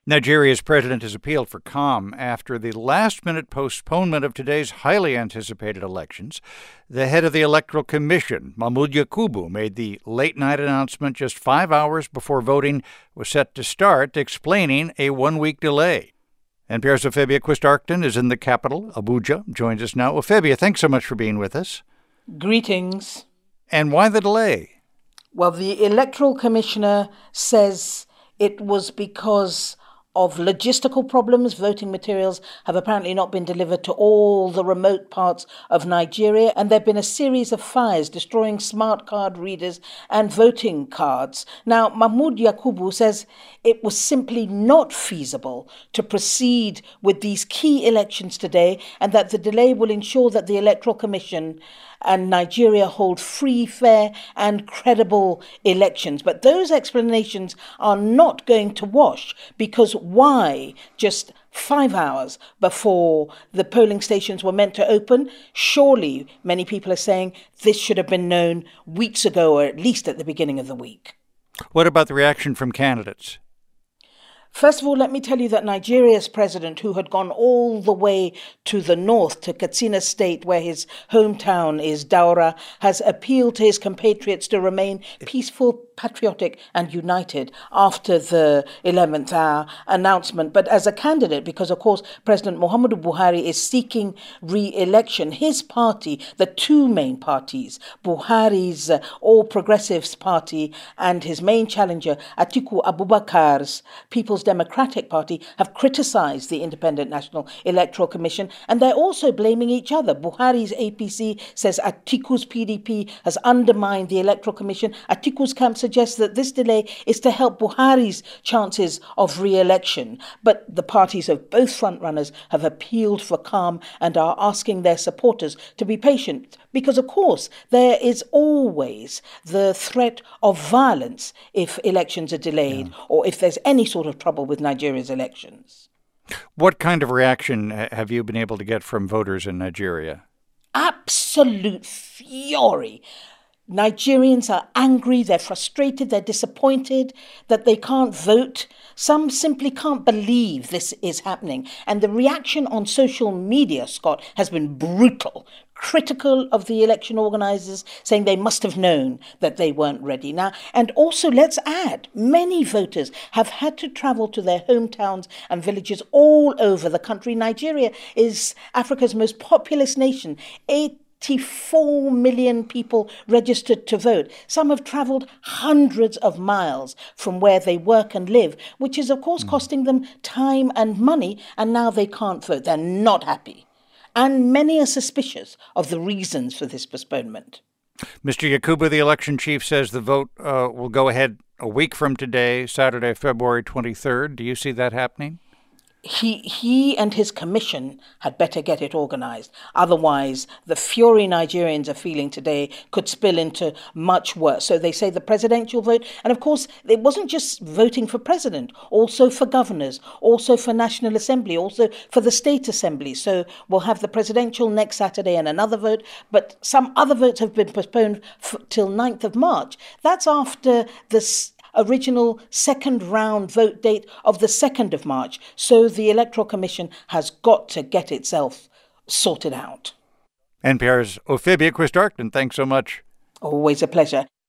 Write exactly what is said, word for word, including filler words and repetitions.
Nigeria's president has appealed for calm after the last-minute postponement of today's highly anticipated elections. The head of the Electoral Commission, Mahmoud Yakubu, made the late-night announcement just five hours before voting was set to start, explaining a one-week delay. N P R's Ophelia Quist-Arcton is in the capital, Abuja, joins us now. Ophelia, thanks so much for being with us. Greetings. And why the delay? Well, the Electoral Commissioner says it was because of logistical problems. Voting materials have apparently not been delivered to all the remote parts of Nigeria, and there have been a series of fires destroying smart card readers and voting cards. Now, Mahmoud Yakubu says it was simply not feasible to proceed with these key elections today, and that the delay will ensure that the Electoral Commission and Nigeria hold free, fair and credible elections. But those explanations are not going to wash, because why just five hours before the polling stations were meant to open? Surely, many people are saying, this should have been known weeks ago, or at least at the beginning of the week. What about the reaction from candidates? First of all, let me tell you that Nigeria's president, who had gone all the way to the north, to Katsina State, where his hometown is Daura, has appealed to his compatriots to remain peaceful, patriotic and united after the eleventh hour announcement. But as a candidate, because of course President Muhammadu Buhari is seeking re-election, his party, the two main parties, Buhari's uh, All Progressives Party and his main challenger, Atiku Abubakar's People's Democratic Party, have criticized the Independent National Electoral Commission, and they're also blaming each other. Buhari's A P C says Atiku's P D P has undermined the Electoral Commission. Atiku's camp suggests that this delay is to help Buhari's chances of re-election. But the parties of both frontrunners have appealed for calm and are asking their supporters to be patient, because, of course, there is always the threat of violence if elections are delayed, yeah, or if there's any sort of trouble with Nigeria's elections. What kind of reaction have you been able to get from voters in Nigeria? Absolute fury. Nigerians are angry, they're frustrated, they're disappointed that they can't vote. Some simply can't believe this is happening. And the reaction on social media, Scott, has been brutal. Critical of the election organisers, saying they must have known that they weren't ready. Now, and also, let's add, many voters have had to travel to their hometowns and villages all over the country. Nigeria is Africa's most populous nation. eighty-four million people registered to vote. Some have travelled hundreds of miles from where they work and live, which is, of course, mm. costing them time and money, and now they can't vote. They're not happy. And many are suspicious of the reasons for this postponement. Mister Yakubu, the election chief, says the vote uh, will go ahead a week from today, Saturday, February twenty-third. Do you see that happening? He he and his commission had better get it organised. Otherwise, the fury Nigerians are feeling today could spill into much worse. So they say the presidential vote, and of course, it wasn't just voting for president, also for governors, also for National Assembly, also for the state assembly. So we'll have the presidential next Saturday and another vote, but some other votes have been postponed f- till ninth of March. That's after the original second round vote date of the second of March. So the Electoral Commission has got to get itself sorted out. N P R's Ophelia Quist-Arcton, thanks so much. Always a pleasure.